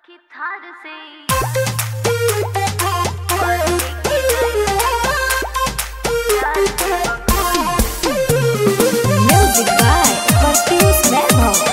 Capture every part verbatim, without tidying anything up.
सखी थार से Music by Marcus Memo.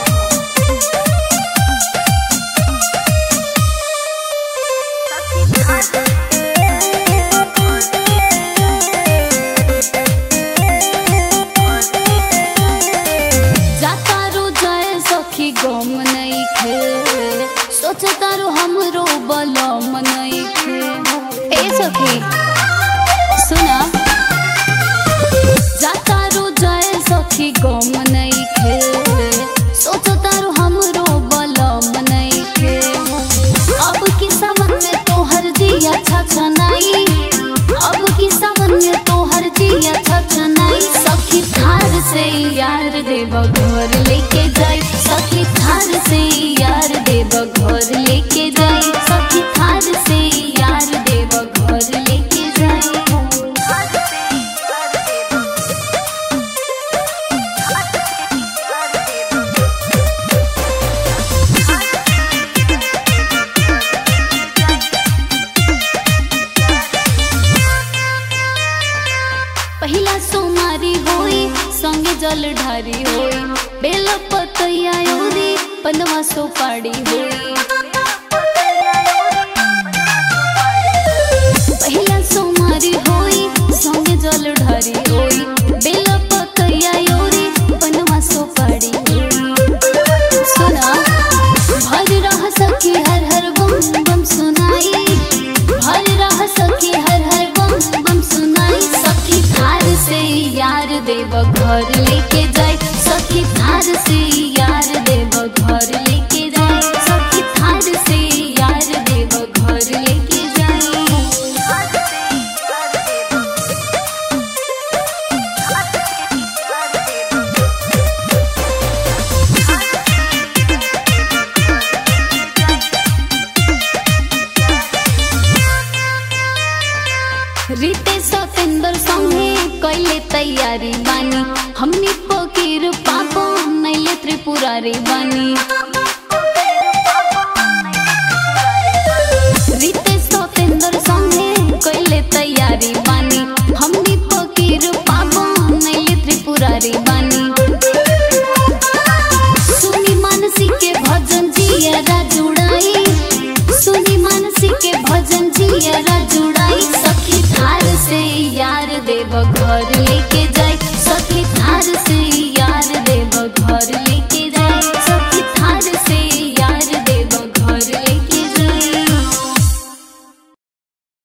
गम नहीं खे सोच तारो हमरो बलम नहीं खे ए सखी सुना जा तारो जाए सखी गम नहीं खे सोच तारो हमरो बलम नहीं खे अब की सावन में तोहर दिया छछनाई अब की सावन में तोहर दिया छछनाई सखी थार से यार देव घर लेके जाई सखी थार से यार देव घर लेके जाई सखी थार से यार देव घर लेके जाई पहिला सोमारी होई संगे जल ढारी होई बेल पतैया ओरी पनवा सोपाड़ी होई पहिला सोमारी होई संगे जल ढारी होई बेल पतैया ओरी पनवा सोपाड़ी होई सुना भर रह सखी हर हर बम बम सुनाई भर रह सखी हर हर बम बम सुनाई सखी थार से यार देव घर लेके जाए सखी थार से यार देव घर लेके जाए सखी थार से यार देव घर लेके जाए रीते सतेंद्र संगे कैले तैयारी बानी हमनी फकीर पापो नैले त्रिपुरारी बानी रीते सतेंद्र संगे कैले तैयारी बानी हमनी फकीर पापो नैले त्रिपुरारी बानी सुनी मानसी के भजन जिया जुड़ाई सुनी मानसी के भजन जिया जुड़ाई सखी थार से यार देव घर लेके जा